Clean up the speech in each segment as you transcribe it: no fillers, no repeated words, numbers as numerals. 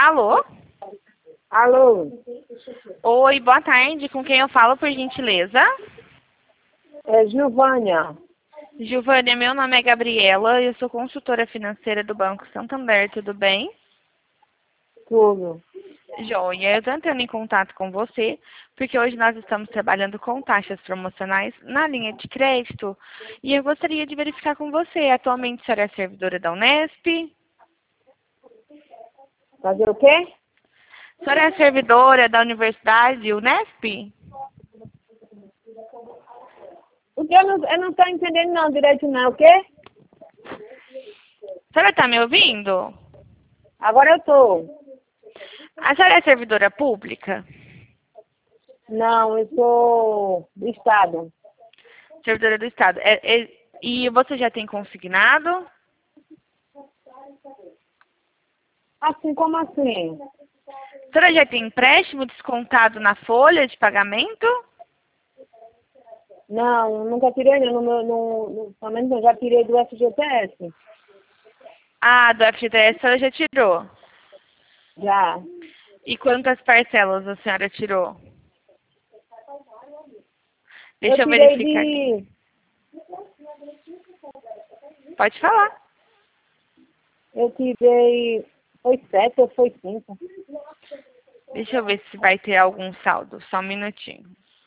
Alô? Alô? Oi, boa tarde. Com quem eu falo, por gentileza? É Gilvânia. Giovânia, meu nome é Gabriela, eu sou consultora financeira do Banco Santander, tudo bem? Tudo. Joia, eu estou entrando em contato com você, porque hoje nós estamos trabalhando com taxas promocionais na linha de crédito, e eu gostaria de verificar com você, atualmente a senhora é servidora da Unesp? Fazer o quê? A senhora é servidora da Universidade Unesp? O que eu não tô entendendo não, direito não. O quê? A senhora está me ouvindo? Agora eu tô. A senhora é servidora pública? Não, eu sou do Estado. Servidora do Estado. E você já tem consignado? Assim como assim? A senhora já tem empréstimo descontado na folha de pagamento? Não, nunca tirei não. Pelo menos eu já tirei do FGTS. Ah, do FGTS a senhora já tirou. Já. E quantas parcelas a senhora tirou? Deixa Eu eu tirei verificar aqui. de... Pode falar. Eu tirei... Foi 7 ou foi 5? Deixa eu ver se vai ter algum saldo. Só um minutinho.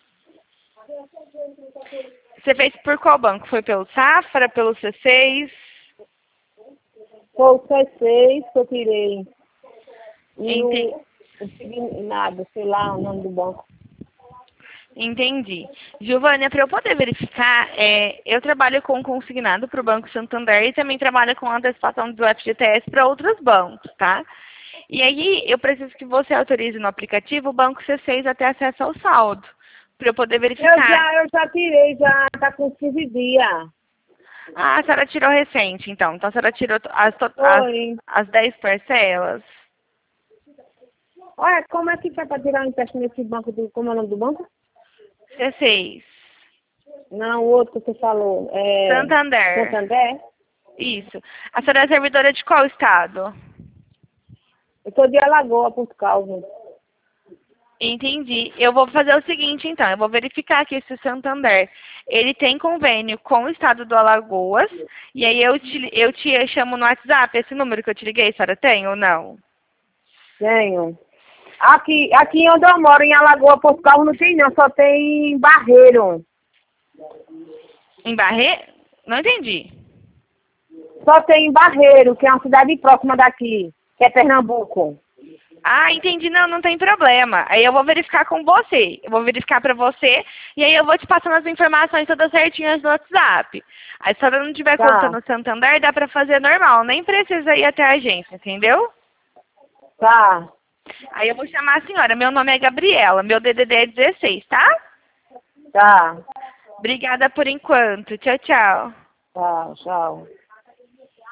Você fez por qual banco? Foi pelo Safra, pelo C6? Foi o C6 que eu tirei. E Entendi. o Signado, sei lá o nome do banco. Entendi. Giovânia, para eu poder verificar, eu trabalho com consignado para o Banco Santander e também trabalho com antecipação do FGTS para outros bancos, tá? E aí, eu preciso que você autorize no aplicativo o Banco C6 a ter acesso ao saldo, para eu poder verificar. Eu já tirei, já tá com 15 dias. Ah, a senhora tirou recente, então. Então, a senhora tirou Foi. as 10 parcelas? Olha, como é que foi para tirar um empréstimo nesse banco? Como é o nome do banco? C6. Não, o outro que você falou. É Santander. Santander? Isso. A senhora é servidora de qual estado? Eu sou de Alagoa, Portugal, gente. Entendi. Eu vou fazer o seguinte, então. Eu vou verificar aqui se o Santander, ele tem convênio com o estado do Alagoas. E aí eu te chamo no WhatsApp, esse número que eu te liguei, a senhora tem ou não? Tenho. Aqui onde eu moro, em Alagoa, Portugal, não tem não, só tem em Barreiro. Em Barre? Não entendi. Só tem em Barreiro, que é uma cidade próxima daqui, que é Pernambuco. Ah, entendi. Não, não tem problema. Aí eu vou verificar com você. Eu vou verificar pra você e aí eu vou te passando as informações todas certinhas no WhatsApp. Aí se a senhora não tiver conta Tá, no Santander, dá pra fazer normal. Nem precisa ir até a agência, entendeu? tá, Aí eu vou chamar a senhora. Meu nome é Gabriela. Meu DDD é 16, tá? tá, Obrigada por enquanto. Tchau, tchau. tá, tchau.